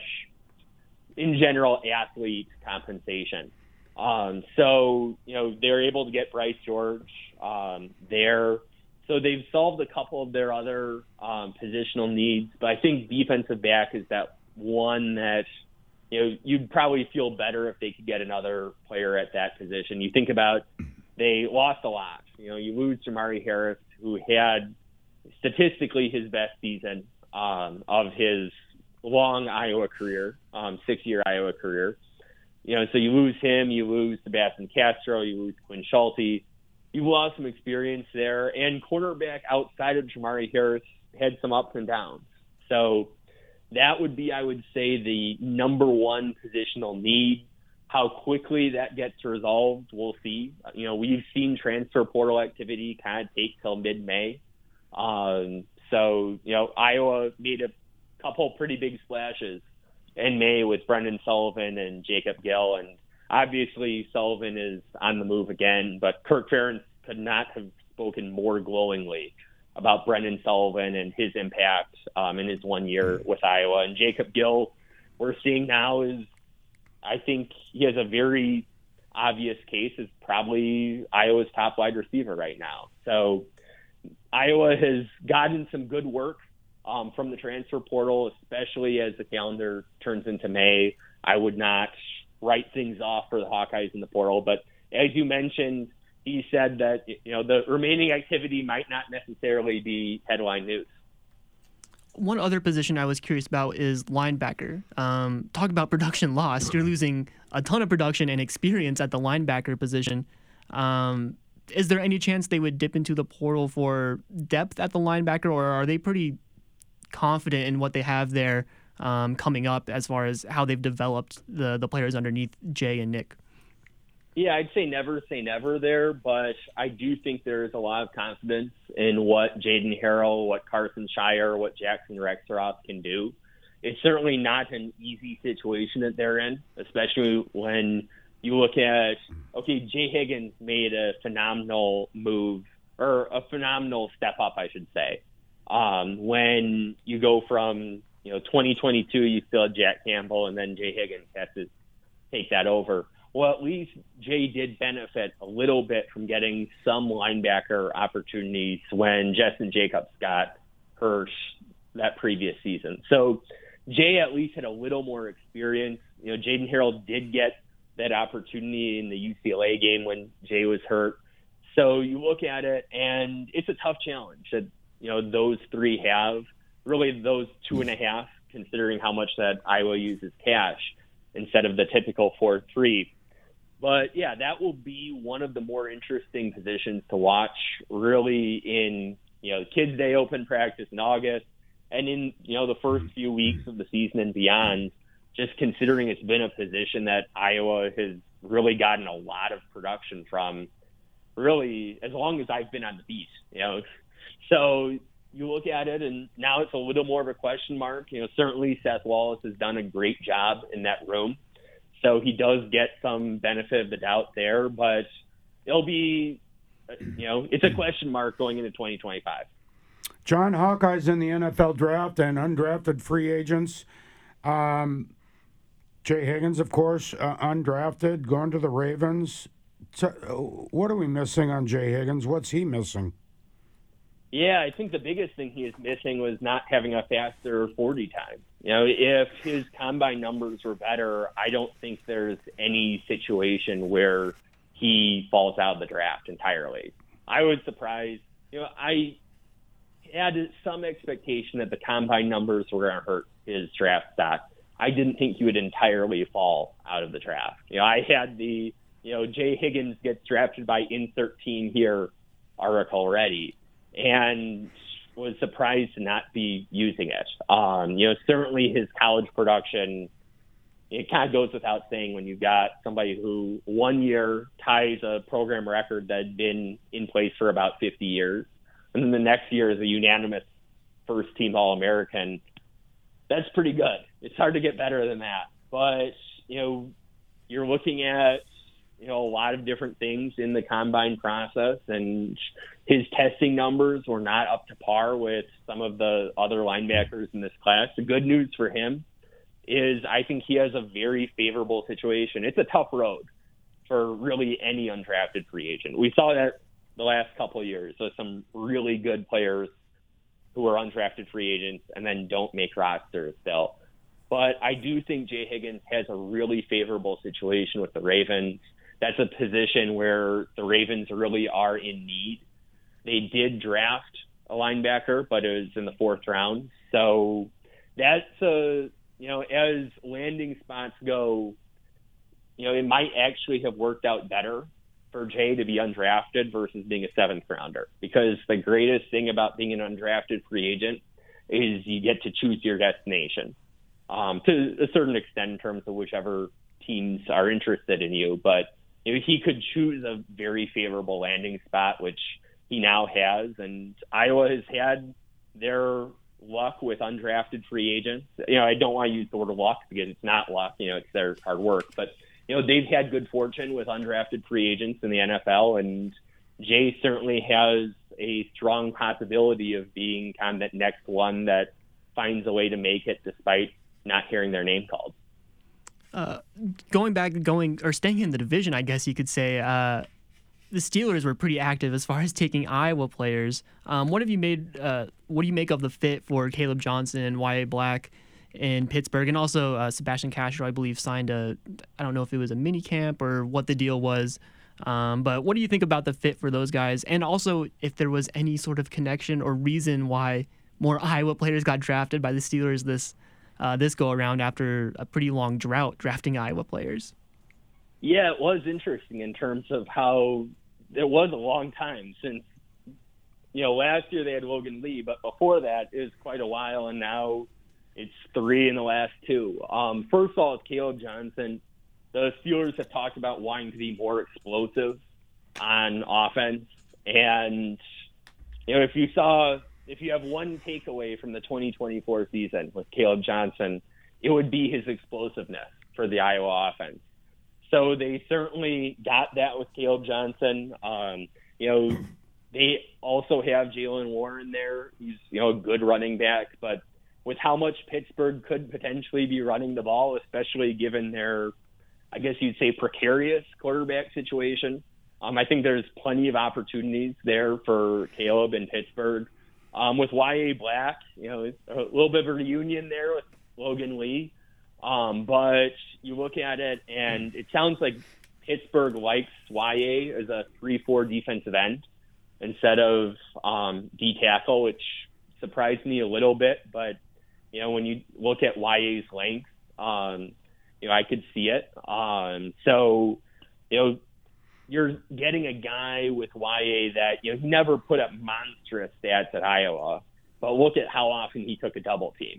in general, athlete compensation. Um, so, you know, they're able to get Bryce George um, there. So they've solved a couple of their other um, positional needs. But I think defensive back is that one that, you know, you'd probably feel better if they could get another player at that position. You think about, they lost a lot. You know, you lose Jamari Harris, who had statistically his best season um, of his long Iowa career, um, six-year Iowa career. You know, so you lose him, you lose Sebastian Castro, you lose Quinn Schulte. You've lost some experience there. And quarterback outside of Jamari Harris had some ups and downs. So that would be, I would say, the number one positional need. How quickly that gets resolved, we'll see. You know, we've seen transfer portal activity kind of take till mid-May. Um, so, you know, Iowa made a couple pretty big splashes in May with Brendan Sullivan and Jacob Gill. And obviously Sullivan is on the move again, but Kirk Ferentz could not have spoken more glowingly about Brendan Sullivan and his impact um, in his one year with Iowa. And Jacob Gill, we're seeing now is, I think he has a very obvious case as probably Iowa's top wide receiver right now. So Iowa has gotten some good work um, from the transfer portal, especially as the calendar turns into May. I would not write things off for the Hawkeyes in the portal, but as you mentioned, he said that, you know, the remaining activity might not necessarily be headline news. One other position I was curious about is linebacker. Um, talk about production loss. You're losing a ton of production and experience at the linebacker position. Um, is there any chance they would dip into the portal for depth at the linebacker, or are they pretty confident in what they have there um, coming up as far as how they've developed the, the players underneath Jay and Nick? Yeah, I'd say never say never there, but I do think there's a lot of confidence in what Jaden Harrell, what Carson Shire, what Jackson Rexroth can do. It's certainly not an easy situation that they're in, especially when you look at, okay, Jay Higgins made a phenomenal move, or a phenomenal step up, I should say. Um, when you go from, you know, twenty twenty-two, you still had Jack Campbell, and then Jay Higgins has to take that over. Well, at least Jay did benefit a little bit from getting some linebacker opportunities when Justin Jacobs got hurt that previous season. So Jay at least had a little more experience. You know, Jaden Harrell did get that opportunity in the U C L A game when Jay was hurt. So you look at it, and it's a tough challenge that, you know, those three have. Really, those two and a half, considering how much that Iowa uses cash instead of the typical four three. But, yeah, that will be one of the more interesting positions to watch, really, in, you know, Kids Day open practice in August and in, you know, the first few weeks of the season and beyond, just considering it's been a position that Iowa has really gotten a lot of production from, really, as long as I've been on the beat, you know. So you look at it, and now it's a little more of a question mark. You know, certainly Seth Wallace has done a great job in that room. So he does get some benefit of the doubt there, but it'll be, you know, it's a question mark going into twenty twenty-five. John, Hawkeyes in the N F L draft and undrafted free agents. Um, Jay Higgins, of course, uh, undrafted, going to the Ravens. So, what are we missing on Jay Higgins? What's he missing? Yeah, I think the biggest thing he is missing was not having a faster forty time. You know, if his combine numbers were better, I don't think there's any situation where he falls out of the draft entirely. I was surprised. You know, I had some expectation that the combine numbers were going to hurt his draft stock. I didn't think he would entirely fall out of the draft. You know, I had the, you know, Jay Higgins gets drafted by Insert Team Here article ready, and was surprised to not be using it. Um, you know, certainly his college production, it kind of goes without saying when you've got somebody who one year ties a program record that had been in place for about fifty years, and then the next year is a unanimous first-team All-American. That's pretty good. It's hard to get better than that. But, you know, you're looking at, you know, a lot of different things in the combine process, and his testing numbers were not up to par with some of the other linebackers in this class. The good news for him is I think he has a very favorable situation. It's a tough road for really any undrafted free agent. We saw that the last couple of years with some really good players who are undrafted free agents and then don't make rosters still. But I do think Jay Higgins has a really favorable situation with the Ravens. That's a position where the Ravens really are in need. They did draft a linebacker, but it was in the fourth round. So that's a, you know, as landing spots go, you know, it might actually have worked out better for Jay to be undrafted versus being a seventh rounder, because the greatest thing about being an undrafted free agent is you get to choose your destination um, to a certain extent in terms of whichever teams are interested in you. But you know, he could choose a very favorable landing spot, which he now has. And Iowa has had their luck with undrafted free agents. You know, I don't want to use the word luck because it's not luck, you know, it's their hard work. But, you know, they've had good fortune with undrafted free agents in the N F L. And Jay certainly has a strong possibility of being kind of that next one that finds a way to make it despite not hearing their name called. Uh, going back, going or staying in the division, I guess you could say, uh, the Steelers were pretty active as far as taking Iowa players. Um, what have you made? Uh, what do you make of the fit for Caleb Johnson and Y A Black in Pittsburgh, and also uh, Sebastian Castro, I believe, signed a, I don't know if it was a mini camp or what the deal was, um, but what do you think about the fit for those guys, and also if there was any sort of connection or reason why more Iowa players got drafted by the Steelers this uh, this go around after a pretty long drought drafting Iowa players? Yeah, it was interesting in terms of how it was a long time since, you know, last year they had Logan Lee, but before that it was quite a while, and now it's three in the last two. Um, first of all, it's Caleb Johnson. The Steelers have talked about wanting to be more explosive on offense, and, you know, if you saw, if you have one takeaway from the twenty twenty-four season with Caleb Johnson, it would be his explosiveness for the Iowa offense. So they certainly got that with Caleb Johnson. Um, you know, they also have Jalen Warren there. He's, you know, a good running back, but with how much Pittsburgh could potentially be running the ball, especially given their, I guess you'd say, precarious quarterback situation, um, I think there's plenty of opportunities there for Caleb in Pittsburgh. Um, with Y A Black, you know, a little bit of a reunion there with Logan Lee. Um, but you look at it, and it sounds like Pittsburgh likes Y A as a three four defensive end instead of um, D tackle, which surprised me a little bit. But, you know, when you look at Y A's length, um, you know, I could see it. Um, so, you know, you're getting a guy with Y A that, you know, he never put up monstrous stats at Iowa, but look at how often he took a double team.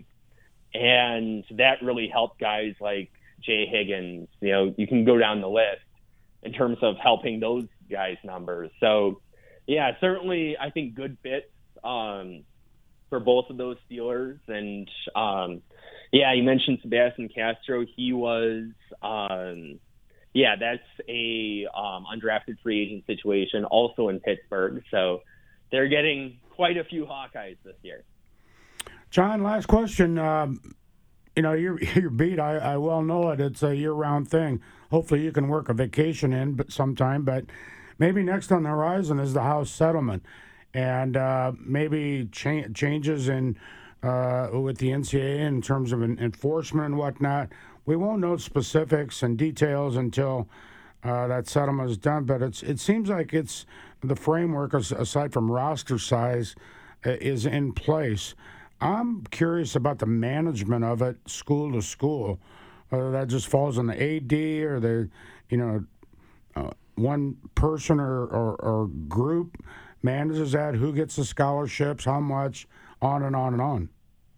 And that really helped guys like Jay Higgins. You know, you can go down the list in terms of helping those guys' numbers. So, yeah, certainly I think good fits um, for both of those Steelers. And, um, yeah, you mentioned Sebastian Castro. He was, um, yeah, that's a um, undrafted free agent situation also in Pittsburgh. So they're getting quite a few Hawkeyes this year. John, last question. Um, you know, your your beat, I, I well know it. It's a year-round thing. hopefully you can work a vacation in but sometime. But maybe next on the horizon is the House settlement, and uh, maybe cha- changes in uh, with the N C double A in terms of an enforcement and whatnot. We won't know specifics and details until uh, that settlement is done. But it's it seems like it's the framework, aside from roster size, uh, is in place. I'm curious about the management of it, school to school. Whether that just falls on the A D or the, you know, uh, one person or, or, or group manages that. Who gets the scholarships? How much? On and on and on.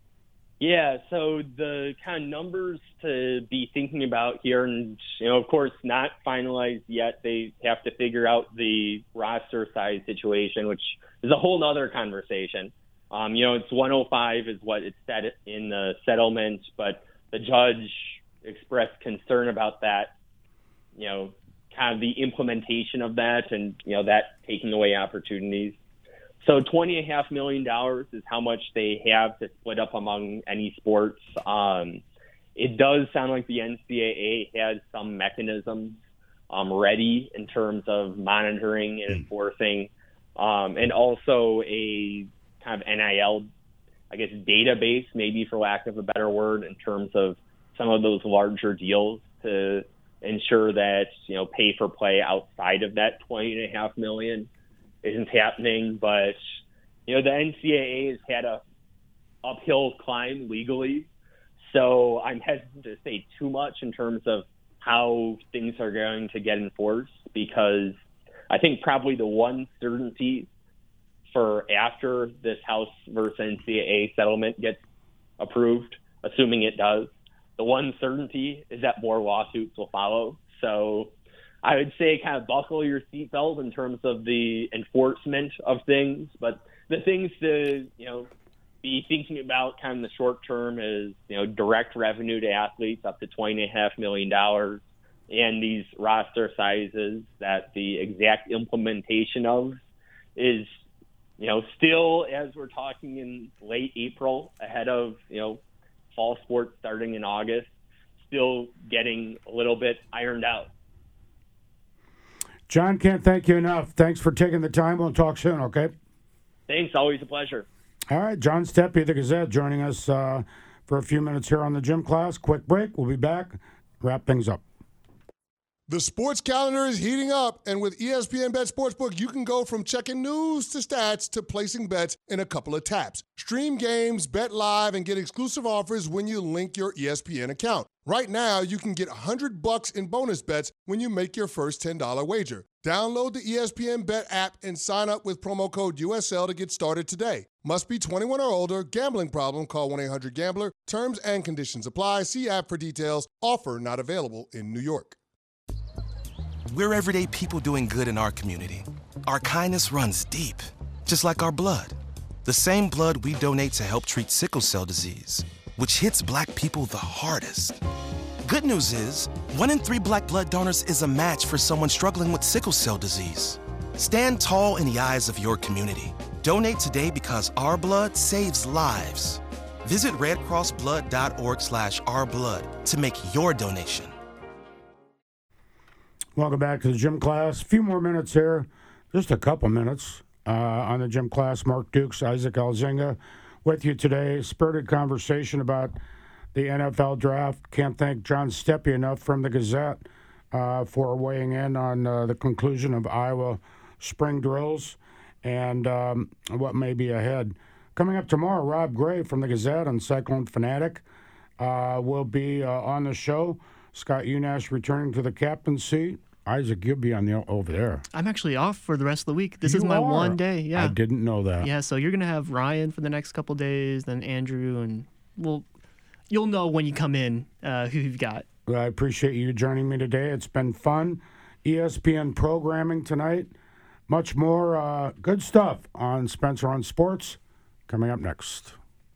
Yeah, so the kind of numbers to be thinking about here, and, you know, of course, not finalized yet. They have to figure out the roster size situation, which is a whole nother conversation. Um, you know, it's one oh five is what it's set in the settlement, but the judge expressed concern about that, you know, kind of the implementation of that and, you know, that taking away opportunities. So twenty and a half million dollars is how much they have to split up among any sports. Um, it does sound like the N C double A has some mechanisms um, ready in terms of monitoring and enforcing, um, and also a kind of N I L, I guess, database, maybe for lack of a better word, in terms of some of those larger deals to ensure that, you know, pay for play outside of that twenty and a half million isn't happening. But, you know, the N C double A has had a uphill climb legally, so I'm hesitant to say too much in terms of how things are going to get enforced, because I think probably the one certainty for after this House versus N C double A settlement gets approved, assuming it does, the one certainty is that more lawsuits will follow. So I would say kind of buckle your seatbelt in terms of the enforcement of things. But the things to, you know, be thinking about kind of in the short term is, you know, direct revenue to athletes up to twenty and a half million dollars, and these roster sizes that the exact implementation of is, you know, still, as we're talking in late April, ahead of, you know, fall sports starting in August, still getting a little bit ironed out. John, can't thank you enough. Thanks for taking the time. We'll talk soon, okay? Thanks. Always a pleasure. All right. John Steppe, the Gazette, joining us uh, for a few minutes here on the Gym Class. Quick break. We'll be back. Wrap things up. The sports calendar is heating up, and with E S P N Bet Sportsbook, you can go from checking news to stats to placing bets in a couple of taps. Stream games, bet live, and get exclusive offers when you link your E S P N account. Right now, you can get one hundred bucks in bonus bets when you make your first ten dollars wager. Download the E S P N Bet app and sign up with promo code U S L to get started today. Must be twenty-one or older. Gambling problem? Call one eight hundred gambler. Terms and conditions apply. See app for details. Offer not available in New York. We're everyday people doing good in our community. Our kindness runs deep, just like our blood. The same blood we donate to help treat sickle cell disease, which hits Black people the hardest. Good news is, one in three Black blood donors is a match for someone struggling with sickle cell disease. Stand tall in the eyes of your community. Donate today because our blood saves lives. Visit redcrossblood.org slash ourblood to make your donation. Welcome back to the Gym Class. A few more minutes here, just a couple minutes uh, on the Gym Class. Mark Dukes, Isaac Alzinga with you today. Spirited conversation about the N F L draft. Can't thank John Steppe enough from the Gazette uh, for weighing in on uh, the conclusion of Iowa spring drills and um, what may be ahead. Coming up tomorrow, Rob Gray from the Gazette and Cyclone Fanatic uh, will be uh, on the show. Scott Unash returning to the captain's seat. Isaac, you'll be on the over there. I'm actually off for the rest of the week. This You is my are? one day. Yeah, I didn't know that. Yeah, so you're gonna have Ryan for the next couple days, then Andrew, and well, you'll know when you come in uh, who you've got. Well, I appreciate you joining me today. It's been fun. E S P N programming tonight. Much more uh, good stuff on Spencer on Sports coming up next.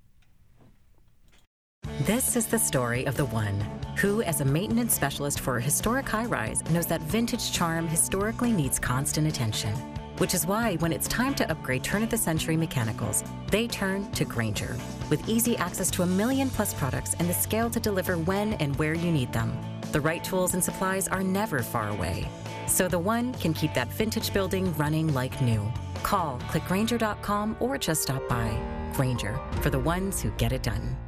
This is the story of the one who, as a maintenance specialist for a historic high-rise, knows that vintage charm historically needs constant attention. which is why when it's time to upgrade turn-of-the-century mechanicals, they turn to Grainger. With easy access to a million plus products and the scale to deliver when and where you need them, the right tools and supplies are never far away. So the one can keep that vintage building running like new. Call, click Grainger dot com, or just stop by. Grainger, for the ones who get it done.